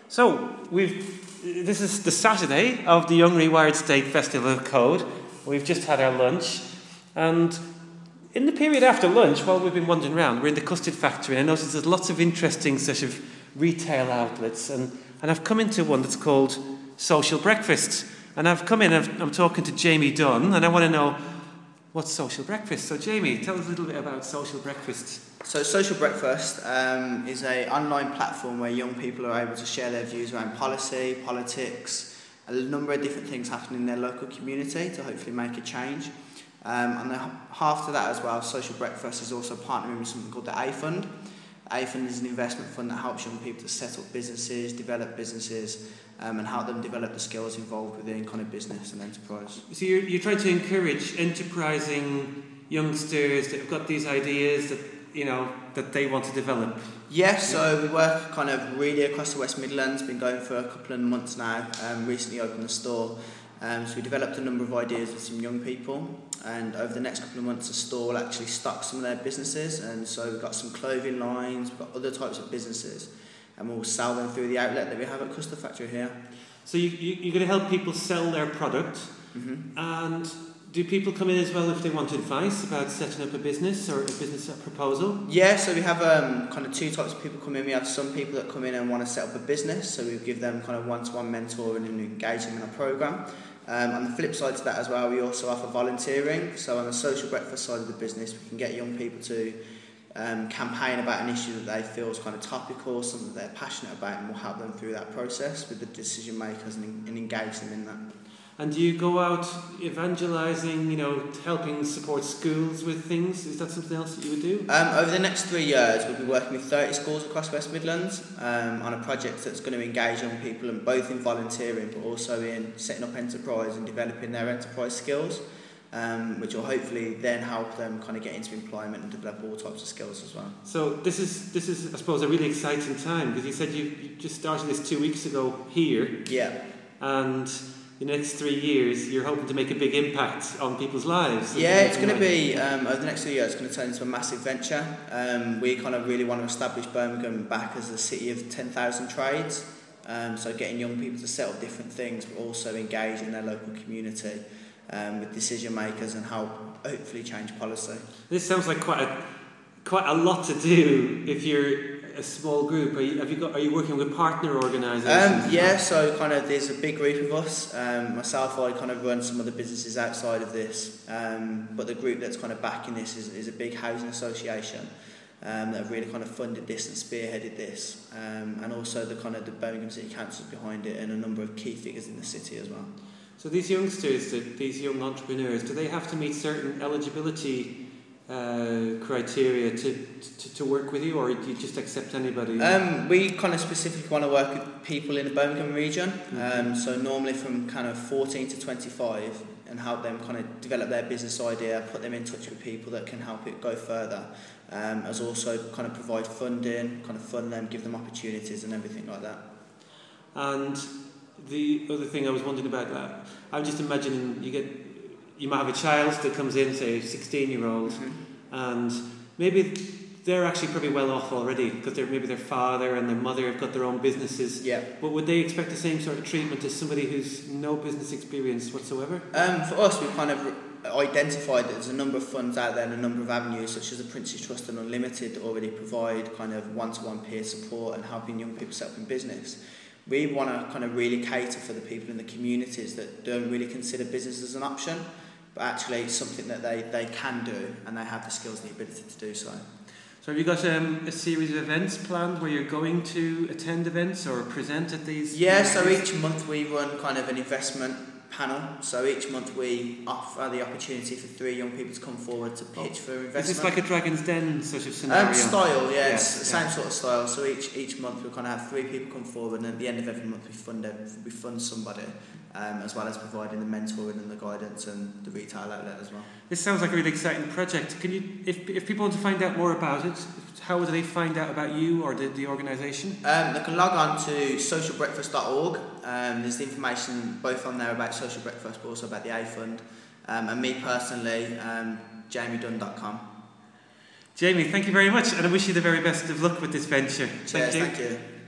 So, this is the Saturday of the Young Rewired State Festival of Code. We've just had our lunch, and in the period after lunch, while we've been wandering around, we're in the custard factory, and I noticed there's lots of interesting sort of retail outlets, and I've come into one that's called Social Breakfast. And I've come in, I'm talking to Jamie Dunn, and I want to know, what's Social Breakfast? So Jamie, tell us a little bit about Social Breakfast. So Social Breakfast is an online platform where young people are able to share their views around policy, politics, a number of different things happening in their local community to hopefully make a change. And then after that as well, Social Breakfast is also partnering with something called the A Fund. A Fund is an investment fund that helps young people to set up businesses, develop businesses, and help them develop the skills involved within kind of business and enterprise. So you're trying to encourage enterprising youngsters that have got these ideas that they want to develop. Yes, so we work kind of really across the West Midlands, been going for a couple of months now, recently opened the store. So we developed a number of ideas with some young people, and over the next couple of months the store will actually stock some of their businesses, and so we've got some clothing lines, we've got other types of businesses, and we'll sell them through the outlet that we have at Custard Factory here. So you're going to help people sell their product, and do people come in as well if they want advice about setting up a business or a business proposal? Yeah, so we have kind of two types of people come in. We have some people that come in and want to set up a business, so we give them kind of one-to-one mentoring and engage them in a programme. On the flip side to that as well, we also offer volunteering. So on the Social Breakfast side of the business, we can get young people to campaign about an issue that they feel is kind of topical, something that they're passionate about, and we'll help them through that process with the decision makers and engage them in that. And do you go out evangelising, helping support schools with things? Is that something else that you would do? Over the next 3 years, we'll be working with 30 schools across West Midlands on a project that's going to engage young people, and both in volunteering but also in setting up enterprise and developing their enterprise skills, which will hopefully then help them kind of get into employment and develop all types of skills as well. So this is I suppose, a really exciting time, because you said you just started this 2 weeks ago here. Yeah. And the next 3 years, you're hoping to make a big impact on people's lives. Yeah, it's going to be, over the next 3 years, it's going to turn into a massive venture. We kind of really want to establish Birmingham back as a city of 10,000 trades. So getting young people to set up different things, but also engage in their local community with decision makers and help hopefully change policy. This sounds like quite a lot to do if you're a small group. Are you working with partner organisations? Yeah, so kind of there's a big group of us. Myself, I kind of run some of the businesses outside of this, but the group that's kind of backing this is a big housing association that have really kind of funded this and spearheaded this, and also the Birmingham City Council behind it, and a number of key figures in the city as well. So these youngsters, these young entrepreneurs, do they have to meet certain eligibility criteria to work with you, or do you just accept anybody? We kind of specifically want to work with people in the Birmingham region, so normally from kind of 14 to 25, and help them kind of develop their business idea, put them in touch with people that can help it go further, as also kind of provide funding, kind of fund them, give them opportunities and everything like that. And the other thing I was wondering about that, I'm just imagining you might have a child that comes in, say a 16-year-old, and maybe they're actually pretty well off already, because maybe their father and their mother have got their own businesses. Yeah. But would they expect the same sort of treatment as somebody who's no business experience whatsoever? For us, we've kind of identified that there's a number of funds out there and a number of avenues, such as the Prince's Trust and Unlimited, that already provide kind of one-to-one peer support and helping young people set up in business. We want to kind of really cater for the people in the communities that don't really consider business as an option, but actually it's something that they can do, and they have the skills and the ability to do so. So have you got a series of events planned where you're going to attend events or present at these? Yeah, so each month we run kind of an investment panel. So each month we offer the opportunity for 3 young people to come forward to pitch for investment. Is this like a Dragon's Den sort of scenario? Style, yeah, it's the same sort of style. So each month we kind of have 3 people come forward, and at the end of every month we fund somebody, as well as providing the mentoring and the guidance and the retail outlet as well. This sounds like a really exciting project. Can you, if people want to find out more about it, how do they find out about you or the organisation? They can log on to socialbreakfast.org. There's the information both on there about Social Breakfast, but also about the A Fund. And me personally, jamiedunn.com. Jamie, thank you very much, and I wish you the very best of luck with this venture. Cheers, thank you.